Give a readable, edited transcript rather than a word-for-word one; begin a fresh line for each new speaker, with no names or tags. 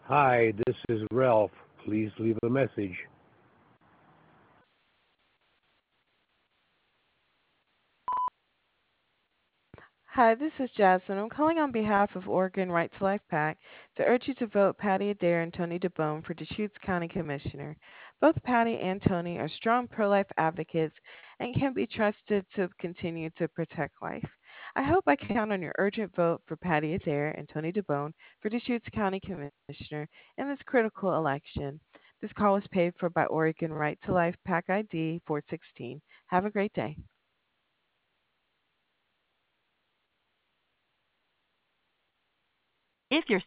Hi, this is Ralph. Please leave a message.
Hi, this is Jasmine. I'm calling on behalf of Oregon Right to Life PAC to urge you to vote Patty Adair and Tony DeBone for Deschutes County Commissioner. Both Patty and Tony are strong pro life advocates and can be trusted to continue to protect life. I hope I count on your urgent vote for Patty Adair and Tony DeBone for Deschutes County Commissioner in this critical election. This call was paid for by Oregon Right to Life PAC ID 416. Have a great day.
If you're